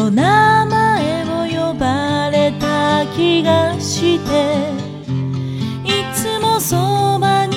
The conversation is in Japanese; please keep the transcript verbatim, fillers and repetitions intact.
と名前を呼ばれた気がして、いつもそばに